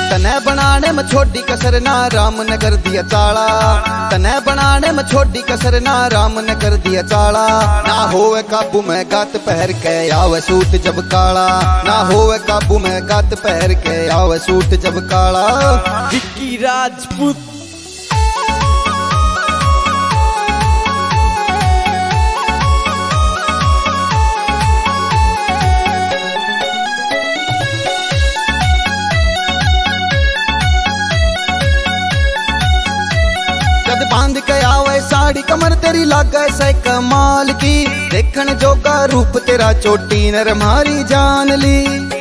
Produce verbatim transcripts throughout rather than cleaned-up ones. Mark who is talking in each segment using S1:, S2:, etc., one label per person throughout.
S1: तने बनाने में छोटी कसर ना राम ने कर दिया चाला। तने बनाने में छोटी कसर ना राम ने कर दिया चाला। ना होवे काबू में गात पहर के आवे सूट जब काला। ना होवे काबू में गात पहर के आवे सूट जब काला।
S2: विक्की राजपूत।
S1: बांध के आवे साड़ी कमर तेरी लागे से कमाल की। देखन जोगा रूप तेरा चोटी नर मारी जान ली।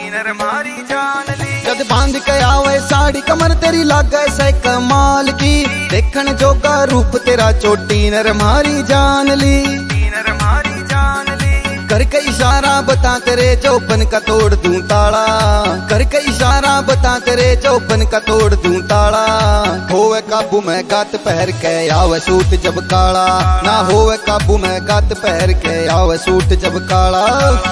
S1: जद बांध के आवे साड़ी कमर तेरी लागे से कमाल की। देखन जोगा रूप तेरा चोटी नर मारी जान ली। करके इशारा बता तेरे चौपन का तोड़ दूं ताला। करके इशारा बता तेरे चौपन का तोड़ दूं ताला। होवे काबू में गात पहर के आवे सूट जब काला। ना होवे काबू में गात पहर के आवे सूट जब काला।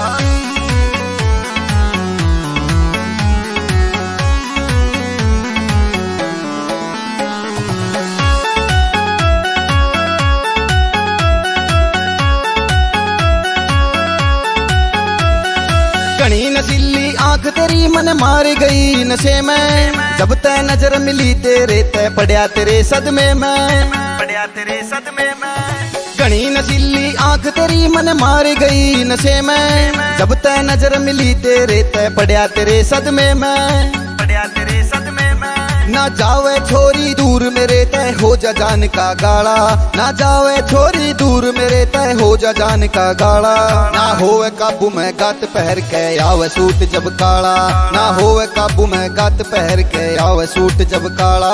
S1: घनी नशीली आंख तेरी मन मार गई नशे में। जब तय नजर मिली तेरे तय पड़या तेरे सदमे में। पड़या तेरे सदमे में। घनी नशीली आंख तेरी मन मार गई नशे में। जब तय नजर मिली तेरे तय पड़या तेरे सदमे में। पड़या तेरे सदमे में। ना जावे छोरी दूर मेरे तय हो जा जान का गाड़ा। ना जावे छोरी दूर मेरे तय हो जा जान का गाड़ा। ना होवे काबू में गात पहर के आवे सूट जब काला। ना होवे काबू में गात पहर के आवे सूट जब काला।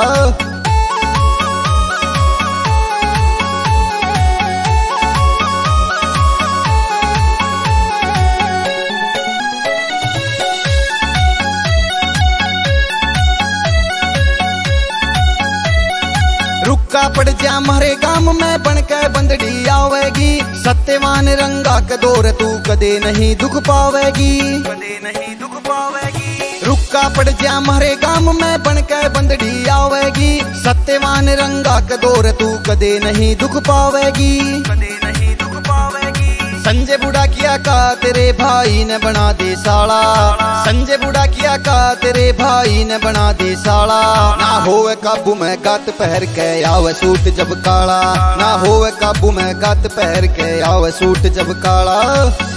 S1: रुक्का पड़ जा मारे गाम में बन के बंदड़ी आवेगी। सत्यवान रंगा के दौर तू कदे नहीं दुख पावेगी। कदे नहीं दुख पावेगी। रुक्का पड़ जा मारे गाम में बन के बंदड़ी आवेगी। सत्यवान रंगा के दौर तू कदे नहीं दुख पावेगी। कदे नहीं दुख पावेगी। संजय बुढ़ा किया का तेरे भाई ने बना दे साला। संजय बुढ़ा किया का तेरे भाई ने बना दे साला। ना होवे काबू में गात पहर के आवे सूट जब काला। ना होवे काबू में गात पहर के आवे सूट जब काला।